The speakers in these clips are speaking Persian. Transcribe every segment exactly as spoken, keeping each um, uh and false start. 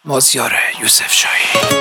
مازیار یوسف شاهی.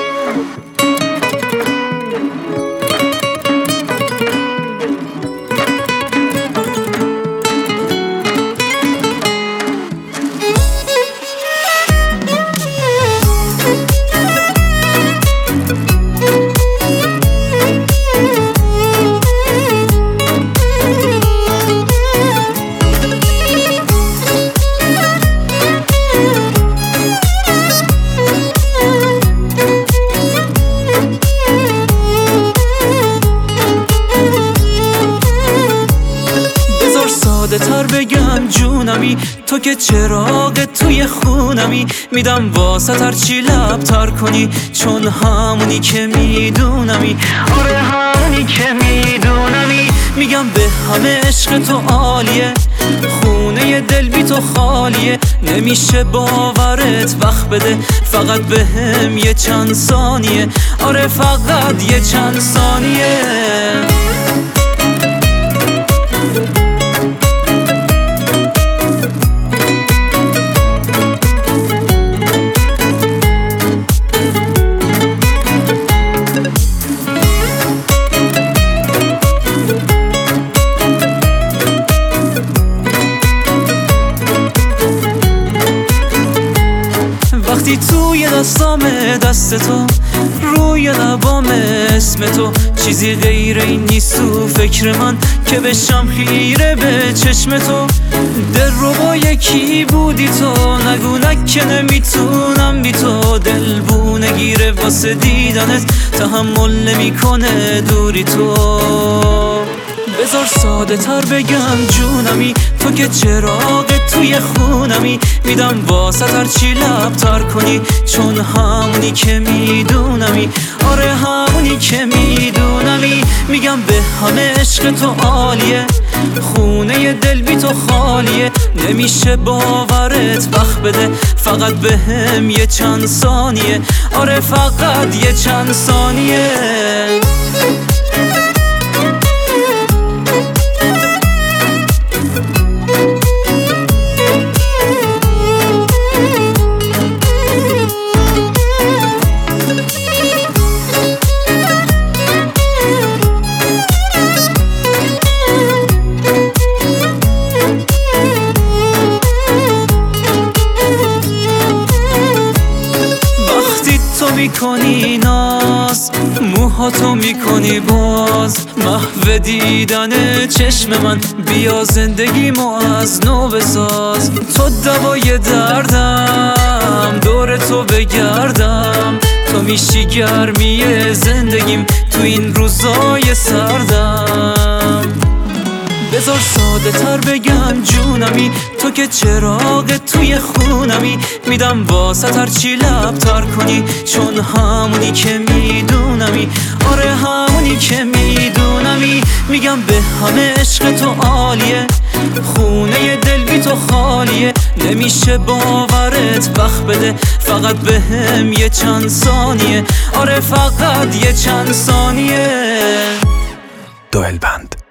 تر بگم جونمی، تو که چراغ توی خونمی. میدم واسه هر چی لب تر کنی، چون همونی که میدونمی. آره همونی که میدونمی. میگم به همه عشق تو عالیه، خونه دل بی تو خالیه. نمیشه باورت، وقت بده فقط به هم یه چند ثانیه. آره فقط یه چند ثانیه. وقتی توی دستام دست تو، روی لبام اسم تو، چیزی غیر این نیست تو فکر من که بشم خیره به چشم تو. دل رو با یکی بودی تو، نگو نکه نمیتونم بی تو. دل بو نگیره واسه دیدنت، تحمل نمیکنه دوری تو. بذار ساده تر بگم جونمی، تو که چراغ توی خونمی. میدم واسه هر چی لب تر کنی، چون همونی که میدونمی. آره همونی که میدونمی. میگم به همه عشق تو عالیه، خونه دل بی تو خالیه. نمیشه باورت، وقت بده فقط به هم یه چند ثانیه. آره فقط یه چند ثانیه. میکنی ناز، موهاتو میکنی باز، محو دیدن چشم من. بیا زندگیمو از نو بساز. تو دوای دردم، دور تو بگردم. تو میشی گرمی زندگیم تو این روزای سردم. بذار ساده تر بگم جونمی، تو که چراغ توی خونمی. میدم واسه هر چی لب تر کنی، چون همونی که میدونمی. آره همونی که میدونمی. میگم به همه عشق تو عالیه، خونه دل بی تو خالیه. نمیشه باورت، وقت بده فقط به هم یه چند ثانیه. آره فقط یه چند ثانیه. دوئل بند.